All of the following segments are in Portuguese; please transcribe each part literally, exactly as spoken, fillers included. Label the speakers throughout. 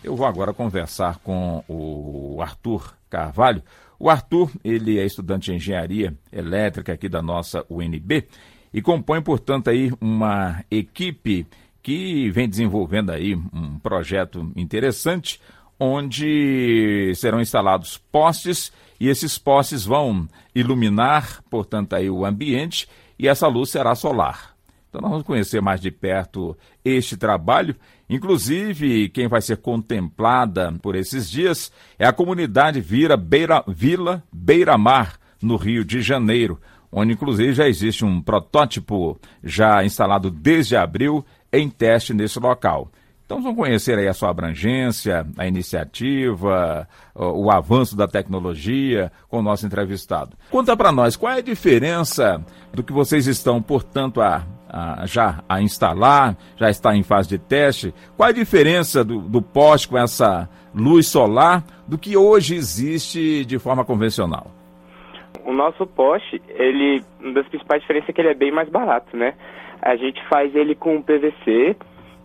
Speaker 1: Eu vou agora conversar com o Arthur Carvalho. O Arthur, ele é estudante de engenharia elétrica aqui da nossa U N B e compõe, portanto, aí uma equipe que vem desenvolvendo aí um projeto interessante, onde serão instalados postes e esses postes vão iluminar, portanto, aí o ambiente e essa luz será solar. Então nós vamos conhecer mais de perto este trabalho. Inclusive, quem vai ser contemplada por esses dias é a comunidade Vira Beira, Vila Beira-Mar, no Rio de Janeiro, onde inclusive já existe um protótipo já instalado desde abril em teste nesse local. Então vamos conhecer aí a sua abrangência, a iniciativa, o, o avanço da tecnologia com o nosso entrevistado. Conta para nós, qual é a diferença do que vocês estão, portanto, a, a, já a instalar, já está em fase de teste? Qual é a diferença do, do poste com essa luz solar do que hoje existe de forma convencional?
Speaker 2: O nosso poste, ele, uma das principais diferenças é que ele é bem mais barato, né? A gente faz ele com P V C,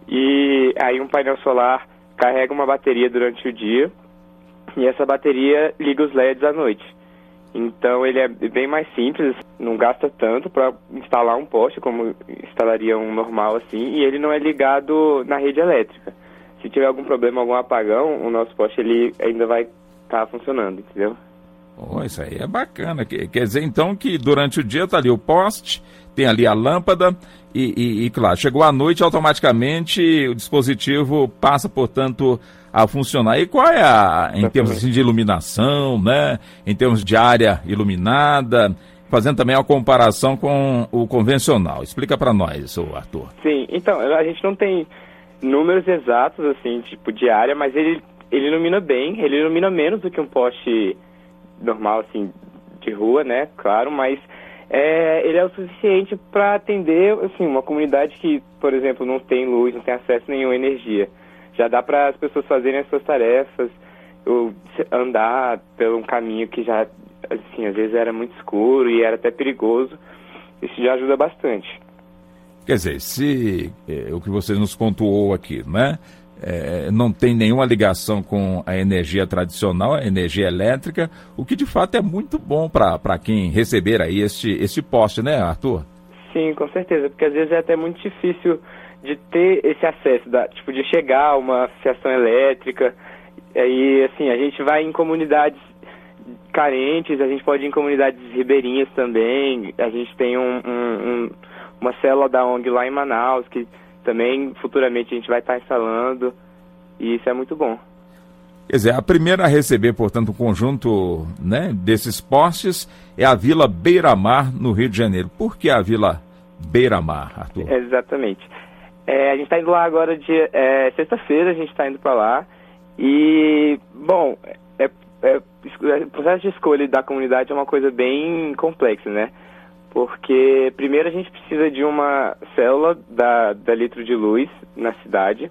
Speaker 2: e aí um painel solar carrega uma bateria durante o dia e essa bateria liga os L E Ds à noite. Então ele é bem mais simples, não gasta tanto para instalar um poste como instalaria um normal assim, e ele não é ligado na rede elétrica. Se tiver algum problema, algum apagão, o nosso poste ele ainda vai estar tá funcionando, entendeu?
Speaker 1: Oh, isso aí é bacana. Quer dizer, então, que durante o dia está ali o poste, tem ali a lâmpada e, e, e, claro, chegou à noite, automaticamente o dispositivo passa, portanto, a funcionar. E qual é a, em termos assim, de iluminação, né? Em termos de área iluminada, fazendo também a comparação com o convencional. Explica para nós, Arthur.
Speaker 2: Sim, então, a gente não tem números exatos, assim, tipo, de área, mas ele, ele ilumina bem, ele ilumina menos do que um poste normal, assim, de rua, né, claro, mas é, ele é o suficiente para atender, assim, uma comunidade que, por exemplo, não tem luz, não tem acesso a nenhuma energia. Já dá para as pessoas fazerem as suas tarefas, ou andar por um caminho que já, assim, às vezes era muito escuro e era até perigoso. Isso já ajuda bastante.
Speaker 1: Quer dizer, se é, o que você nos pontuou aqui, né? É, não tem nenhuma ligação com a energia tradicional, a energia elétrica, o que de fato é muito bom para quem receber aí este, este poste, né, Arthur?
Speaker 2: Sim, com certeza, porque às vezes é até muito difícil de ter esse acesso, da, tipo, de chegar a uma associação elétrica. E assim, a gente vai em comunidades carentes, a gente pode ir em comunidades ribeirinhas também, a gente tem um, um, um, uma célula da O N G lá em Manaus, que também futuramente a gente vai estar instalando, e isso é muito bom.
Speaker 1: Quer dizer, a primeira a receber, portanto, um conjunto, né, desses postes é a Vila Beira-Mar, no Rio de Janeiro. Por que a Vila Beira-Mar, Arthur?
Speaker 2: Exatamente. É, a gente está indo lá agora, de é, sexta-feira, a gente está indo para lá, e, bom, é, é, o processo de escolha da comunidade é uma coisa bem complexa, né? Porque primeiro a gente precisa de uma célula da, da litro de luz na cidade.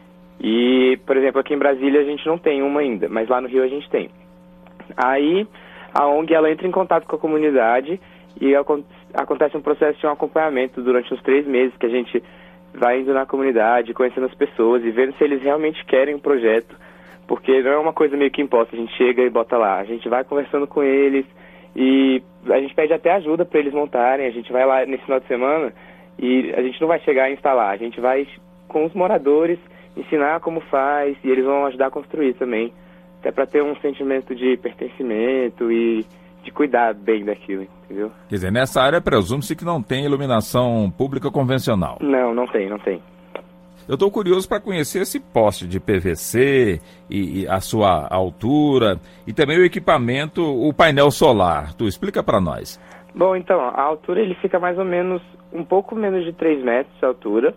Speaker 2: E, por exemplo, aqui em Brasília a gente não tem uma ainda, mas lá no Rio a gente tem. Aí a O N G ela entra em contato com a comunidade e acontece um processo de um acompanhamento durante uns três meses que a gente vai indo na comunidade, conhecendo as pessoas e vendo se eles realmente querem o projeto. Porque não é uma coisa meio que imposta, a gente chega e bota lá. A gente vai conversando com eles e a gente pede até ajuda para eles montarem. A gente vai lá nesse final de semana e a gente não vai chegar a instalar, a gente vai com os moradores ensinar como faz e eles vão ajudar a construir também, até para ter um sentimento de pertencimento e de cuidar bem daquilo, entendeu?
Speaker 1: Quer dizer, nessa área presume-se que não tem iluminação pública convencional.
Speaker 2: Não, não tem, não tem.
Speaker 1: Eu estou curioso para conhecer esse poste de P V C e, e a sua altura e também o equipamento, o painel solar. Tu explica para nós.
Speaker 2: Bom, então, a altura ele fica mais ou menos, um pouco menos de três metros de altura,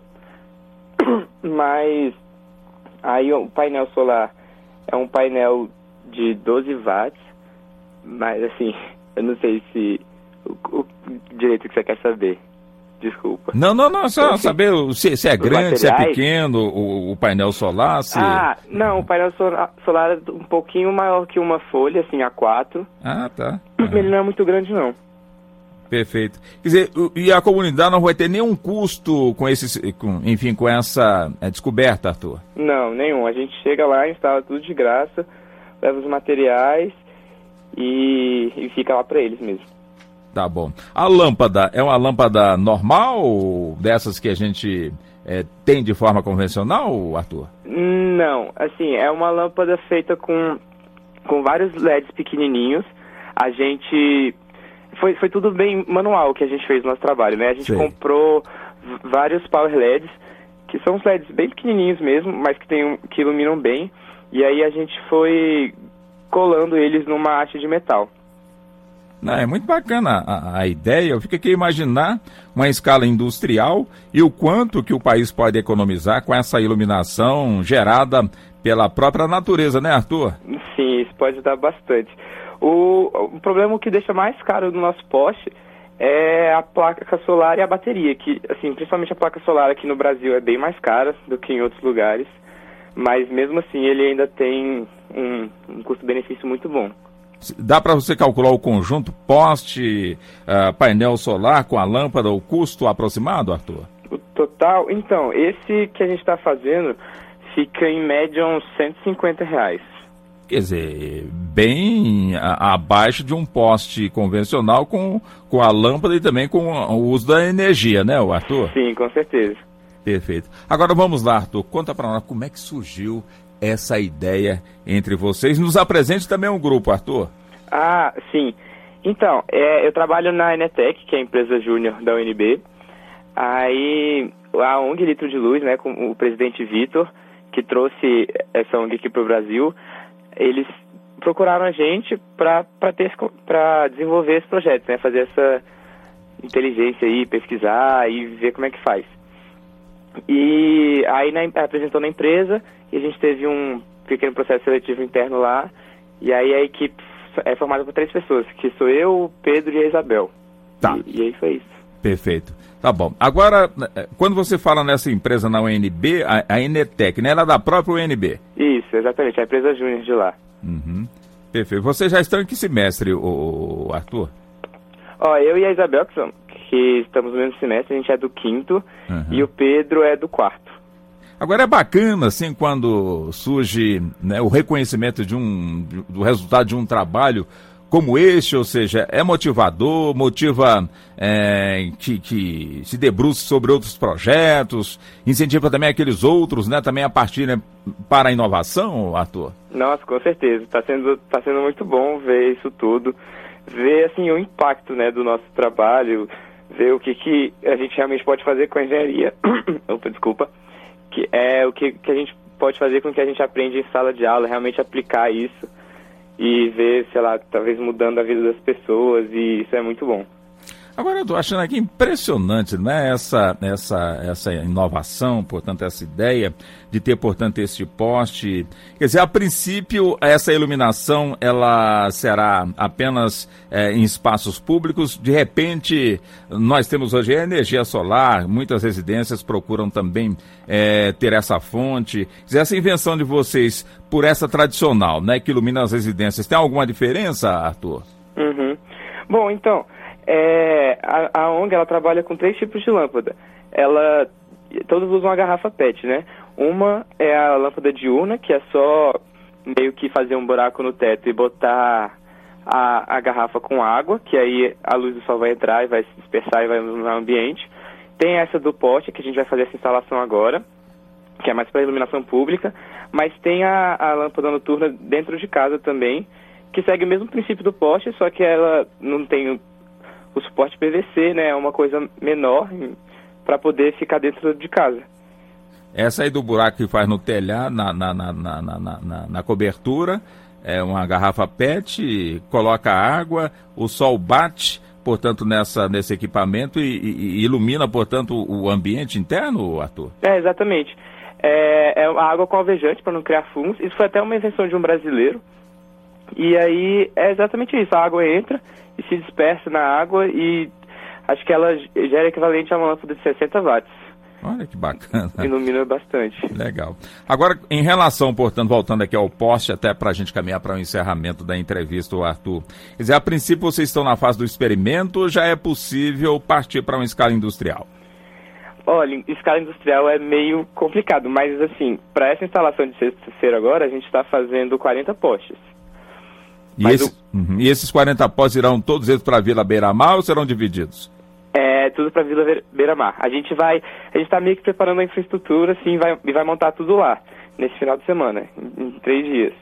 Speaker 2: mas aí o painel solar é um painel de doze watts, mas assim, eu não sei se o, o direito que você quer saber. Desculpa.
Speaker 1: Não, não, não, só saber se, se é grande, se é pequeno o, o painel solar. Se...
Speaker 2: Ah, não, o painel solar, solar é um pouquinho maior que uma folha, assim, A quatro.
Speaker 1: Ah, tá.
Speaker 2: Ele não é muito grande, não.
Speaker 1: Perfeito. Quer dizer, e a comunidade não vai ter nenhum custo com esse, com, enfim, com essa é, descoberta, Arthur?
Speaker 2: Não, nenhum. A gente chega lá, instala tudo de graça, leva os materiais e, e fica lá para eles mesmo.
Speaker 1: Tá bom. A lâmpada é uma lâmpada normal ou dessas que a gente é, tem de forma convencional, Arthur?
Speaker 2: Não, assim, é uma lâmpada feita com, com vários L E Ds pequenininhos. A gente... Foi, foi tudo bem manual que a gente fez no nosso trabalho, né? A gente Sei. comprou vários Power L E Ds, que são uns L E Ds bem pequenininhos mesmo, mas que, tem, que iluminam bem. E aí a gente foi colando eles numa haste de metal.
Speaker 1: Não, é muito bacana a, a ideia. Eu fico aqui a imaginar uma escala industrial e o quanto que o país pode economizar com essa iluminação gerada pela própria natureza, né, Arthur?
Speaker 2: Sim, isso pode ajudar bastante. O, o problema que deixa mais caro no nosso poste é a placa solar e a bateria, que, assim, principalmente a placa solar aqui no Brasil é bem mais cara do que em outros lugares, mas mesmo assim ele ainda tem um, um custo-benefício muito bom.
Speaker 1: Dá para você calcular o conjunto poste, uh, painel solar com a lâmpada, o custo aproximado, Arthur?
Speaker 2: O total, então, esse que a gente está fazendo fica em média uns cento e cinquenta reais.
Speaker 1: Quer dizer, bem a, abaixo de um poste convencional com, com a lâmpada e também com o uso da energia, né, Arthur?
Speaker 2: Sim, com certeza.
Speaker 1: Perfeito. Agora vamos lá, Arthur, conta para nós como é que surgiu essa ideia entre vocês. Nos apresente também um grupo, Arthur.
Speaker 2: Ah, sim. Então, é, eu trabalho na Enetec, que é a empresa júnior da U N B. Aí, a O N G Litro de Luz, né, com o presidente Vitor, que trouxe essa O N G aqui para o Brasil, eles procuraram a gente para desenvolver esse projeto, né, fazer essa inteligência aí, pesquisar e ver como é que faz. E aí na, apresentou na empresa e a gente teve um pequeno processo seletivo interno lá, e aí a equipe é formada por três pessoas, que sou eu, o Pedro e a Isabel.
Speaker 1: Tá.
Speaker 2: E, e aí foi isso.
Speaker 1: Perfeito. Tá bom. Agora, quando você fala nessa empresa na U N B, a, a Enetec, né? Ela é da própria U N B.
Speaker 2: Isso, exatamente, a empresa júnior de lá.
Speaker 1: Uhum. Perfeito. Vocês já estão em que semestre, o, o Arthur?
Speaker 2: Ó, eu e a Isabel, que, são, que estamos no mesmo semestre, a gente é do quinto, uhum. E o Pedro é do quarto.
Speaker 1: Agora é bacana, assim, quando surge, né, o reconhecimento de um, do resultado de um trabalho como este, ou seja, é motivador, motiva é, que, que se debruce sobre outros projetos, incentiva também aqueles outros, né, também a partir, né, para a inovação, Arthur?
Speaker 2: Nossa, com certeza, está sendo, tá sendo muito bom ver isso tudo, ver, assim, o impacto, né, do nosso trabalho, ver o que, que a gente realmente pode fazer com a engenharia, opa, desculpa, que é o que, que a gente pode fazer com o que a gente aprende em sala de aula, realmente aplicar isso e ver, sei lá, talvez mudando a vida das pessoas, e isso é muito bom.
Speaker 1: Agora eu estou achando aqui impressionante, né, essa, essa, essa inovação, portanto, essa ideia de ter, portanto, este poste. Quer dizer, a princípio, essa iluminação, ela será apenas é, em espaços públicos. De repente, nós temos hoje a energia solar, muitas residências procuram também é, ter essa fonte. Quer dizer, essa invenção de vocês por essa tradicional, né, que ilumina as residências, tem alguma diferença, Arthur?
Speaker 2: Uhum. Bom, então... É, a, a O N G, ela trabalha com três tipos de lâmpada. Ela, todos usam a garrafa P E T, né? Uma é a lâmpada diurna, que é só meio que fazer um buraco no teto e botar a, a garrafa com água, que aí a luz do sol vai entrar e vai se dispersar e vai iluminar o ambiente. Tem essa do poste, que a gente vai fazer essa instalação agora, que é mais para iluminação pública, mas tem a, a lâmpada noturna dentro de casa também, que segue o mesmo princípio do poste, só que ela não tem o suporte P V C, né, é uma coisa menor para poder ficar dentro de casa.
Speaker 1: Essa aí do buraco que faz no telhado, na, na, na, na, na, na, na cobertura, é uma garrafa P E T, coloca água, o sol bate, portanto, nessa, nesse equipamento e, e, e ilumina, portanto, o ambiente interno, Arthur?
Speaker 2: É, exatamente. É, é a água com alvejante para não criar fungos. Isso foi até uma invenção de um brasileiro. E aí é exatamente isso, a água entra e se dispersa na água e acho que ela gera equivalente a uma lâmpada de sessenta watts.
Speaker 1: Olha que bacana.
Speaker 2: Ilumina bastante.
Speaker 1: Legal. Agora, em relação, portanto, voltando aqui ao poste, até para a gente caminhar para o encerramento da entrevista, o Arthur. Quer dizer, a princípio vocês estão na fase do experimento ou já é possível partir para uma escala industrial?
Speaker 2: Olha, escala industrial é meio complicado, mas assim, para essa instalação de sexta-feira agora, a gente está fazendo quarenta postes.
Speaker 1: E, esse, o... uhum, e esses quarenta postes irão todos eles para a Vila Beira-Mar ou serão divididos?
Speaker 2: É, tudo para a Vila Beira-Mar. A gente vai, a gente está meio que preparando a infraestrutura, assim, vai, e vai montar tudo lá, nesse final de semana, em, em três dias.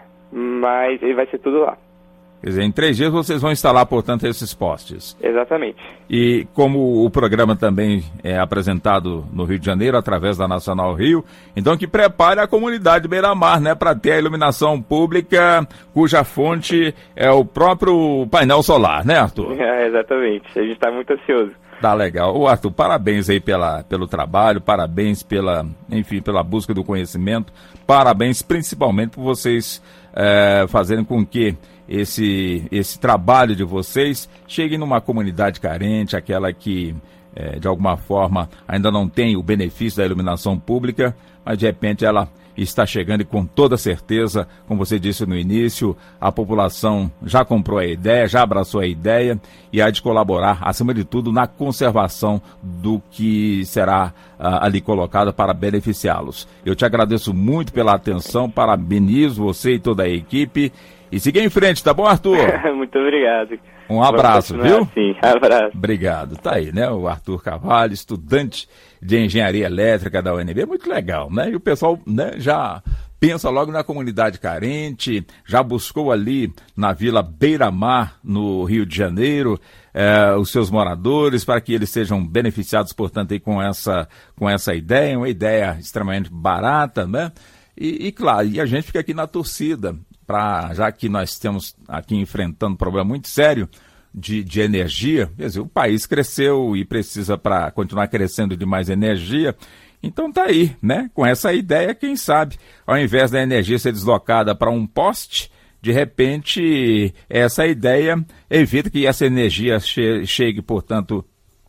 Speaker 2: Mas ele vai ser tudo lá.
Speaker 1: Quer dizer, em três dias vocês vão instalar, portanto, esses postes.
Speaker 2: Exatamente.
Speaker 1: E como o programa também é apresentado no Rio de Janeiro, através da Nacional Rio, então que prepare a comunidade Beira-Mar, né, para ter a iluminação pública, cuja fonte é o próprio painel solar, né, Arthur?
Speaker 2: É, exatamente. A gente está muito ansioso.
Speaker 1: Tá legal. Ô, Arthur, parabéns aí pela, pelo trabalho, parabéns pela, enfim, pela busca do conhecimento, parabéns principalmente por vocês é, fazerem com que esse, esse trabalho de vocês chegue numa comunidade carente, aquela que, é, de alguma forma, ainda não tem o benefício da iluminação pública, mas de repente ela está chegando e com toda certeza, como você disse no início, a população já comprou a ideia, já abraçou a ideia e há de colaborar, acima de tudo, na conservação do que será uh, ali colocado para beneficiá-los. Eu te agradeço muito pela atenção, parabenizo você e toda a equipe e siga em frente, tá bom, Arthur?
Speaker 2: Muito obrigado.
Speaker 1: Um abraço, viu?
Speaker 2: Sim, abraço.
Speaker 1: Obrigado. Tá aí, né? O Arthur Carvalho, estudante de Engenharia Elétrica da U N B. Muito legal, né? E o pessoal, né, já pensa logo na comunidade carente, já buscou ali na Vila Beira-Mar, no Rio de Janeiro, eh, os seus moradores, para que eles sejam beneficiados, portanto, aí com essa, com essa ideia, uma ideia extremamente barata, né? E, e claro, e a gente fica aqui na torcida, pra, já que nós estamos aqui enfrentando um problema muito sério de, de energia, quer dizer, o país cresceu e precisa, para continuar crescendo, de mais energia. Então tá aí, né? Com essa ideia, quem sabe, ao invés da energia ser deslocada para um poste, de repente essa ideia evita que essa energia che- chegue, portanto,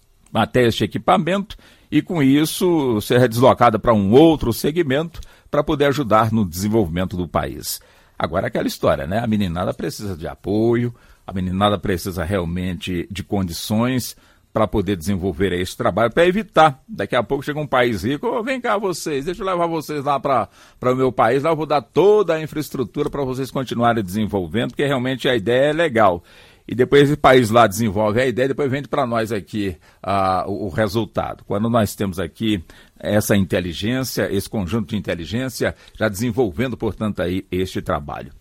Speaker 1: até este equipamento e com isso seja deslocada para um outro segmento para poder ajudar no desenvolvimento do país. Agora aquela história, né? A meninada precisa de apoio, a meninada precisa realmente de condições para poder desenvolver esse trabalho, para evitar, daqui a pouco chega um país rico, oh, vem cá vocês, deixa eu levar vocês lá para o meu país, lá eu vou dar toda a infraestrutura para vocês continuarem desenvolvendo, porque realmente a ideia é legal. E depois esse país lá desenvolve a ideia e depois vende para nós aqui uh, o, o resultado. Quando nós temos aqui essa inteligência, esse conjunto de inteligência, já desenvolvendo, portanto, aí este trabalho.